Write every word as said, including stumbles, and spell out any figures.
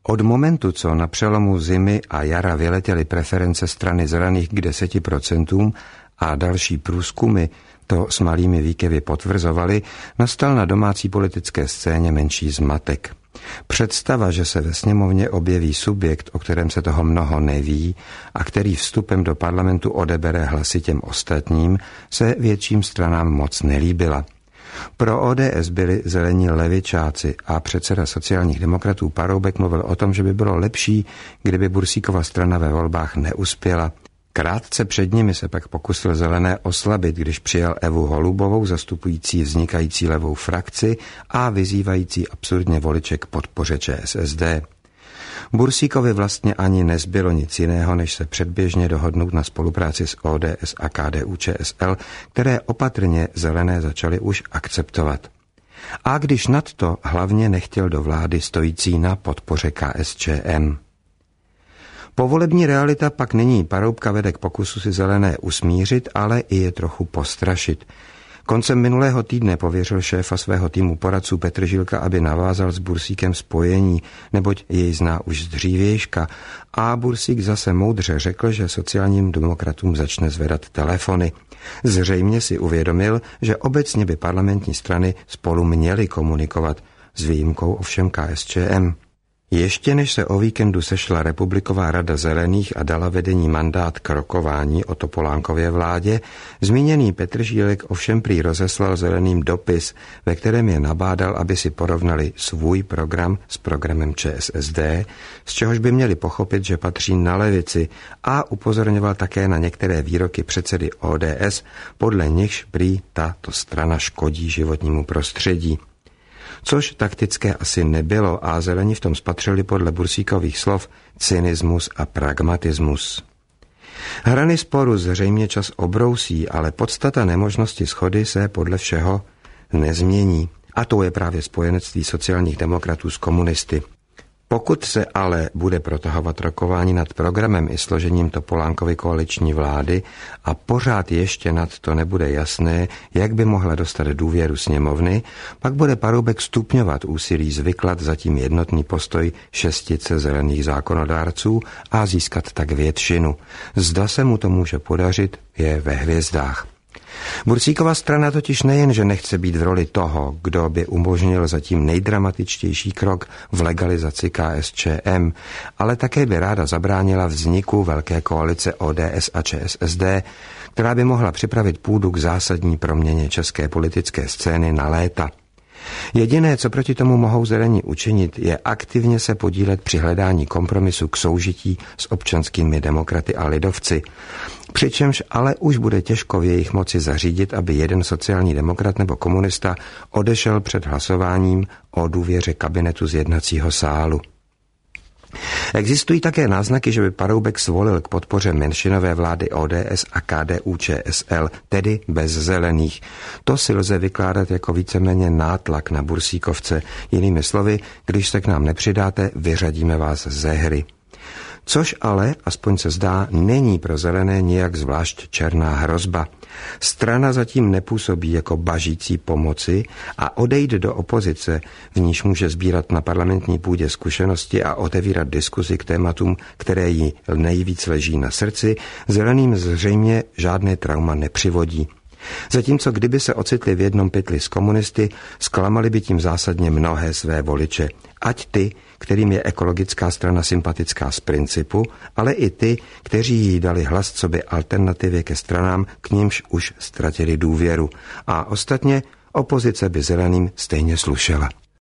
Od momentu, co na přelomu zimy a jara vyletěly preference strany zelených k deseti procentům a další průzkumy to s malými výkyvy potvrzovaly, nastal na domácí politické scéně menší zmatek. Představa, že se ve sněmovně objeví subjekt, o kterém se toho mnoho neví a který vstupem do parlamentu odebere hlasy těm ostatním, se větším stranám moc nelíbila. Pro O D S byli zelení levičáci a předseda sociálních demokratů Paroubek mluvil o tom, že by bylo lepší, kdyby Bursíkova strana ve volbách neuspěla. Krátce před nimi se pak pokusil zelené oslabit, když přijal Evu Holubovou, zastupující vznikající levou frakci a vyzývající absurdně voliče k podpoře Č S S D. Bursíkovi vlastně ani nezbylo nic jiného, než se předběžně dohodnout na spolupráci s O D S a K D U Č S L, které opatrně zelené začaly už akceptovat. A když nadto hlavně nechtěl do vlády stojící na podpoře K S Č M. Povolební realita pak nyní Paroubka vede k pokusu si zelené usmířit, ale i je trochu postrašit. Koncem minulého týdne pověřil šéfa svého týmu poradců Petržílka, aby navázal s Bursíkem spojení, neboť jej zná už z dřívějška, a Bursík zase moudře řekl, že sociálním demokratům začne zvedat telefony. Zřejmě si uvědomil, že obecně by parlamentní strany spolu měly komunikovat, s výjimkou ovšem K S Č M. Ještě než se o víkendu sešla Republiková rada zelených a dala vedení mandát k rokování o Topolánkově vládě, zmíněný Petržílek ovšem prý rozeslal zeleným dopis, ve kterém je nabádal, aby si porovnali svůj program s programem Č S S D, z čehož by měli pochopit, že patří na levici, a upozorňoval také na některé výroky předsedy O D S, podle nichž prý tato strana škodí životnímu prostředí. Což taktické asi nebylo a zelení v tom spatřili podle Bursíkových slov cynismus a pragmatismus. Hrany sporu zřejmě čas obrousí, ale podstata nemožnosti shody se podle všeho nezmění. A to je právě spojenectví sociálních demokratů s komunisty. Pokud se ale bude protahovat rokování nad programem i složením Topolánkovy koaliční vlády a pořád ještě nad to nebude jasné, jak by mohla dostat důvěru sněmovny, pak bude Paroubek stupňovat úsilí zvyklat zatím jednotný postoj šestice zelených zákonodárců a získat tak většinu. Zda se mu to může podařit, je ve hvězdách. Bursíkova strana totiž nejen, že nechce být v roli toho, kdo by umožnil zatím nejdramatičtější krok v legalizaci K S Č M, ale také by ráda zabránila vzniku velké koalice O D S a Č S S D, která by mohla připravit půdu k zásadní proměně české politické scény na léta. Jediné, co proti tomu mohou zelení učinit, je aktivně se podílet při hledání kompromisu k soužití s občanskými demokraty a lidovci. Přičemž ale už bude těžko v jejich moci zařídit, aby jeden sociální demokrat nebo komunista odešel před hlasováním o důvěře kabinetu z jednacího sálu. Existují také náznaky, že by Paroubek svolil k podpoře menšinové vlády O D S a K D U Č S L, tedy bez zelených. To si lze vykládat jako víceméně nátlak na Bursíkovce. Jinými slovy, když se k nám nepřidáte, vyřadíme vás ze hry. Což ale, aspoň se zdá, není pro zelené nijak zvlášť černá hrozba. Strana zatím nepůsobí jako bažící pomoci a odejít do opozice, v níž může sbírat na parlamentní půdě zkušenosti a otevírat diskuzi k tématům, které jí nejvíc leží na srdci, zeleným zřejmě žádné trauma nepřivodí. Zatímco kdyby se ocitli v jednom pytli s komunisty, zklamali by tím zásadně mnohé své voliče. Ať ty, kterým je ekologická strana sympatická z principu, ale i ty, kteří jí dali hlas coby alternativě ke stranám, k nímž už ztratili důvěru. A ostatně opozice by zeleným stejně slušela.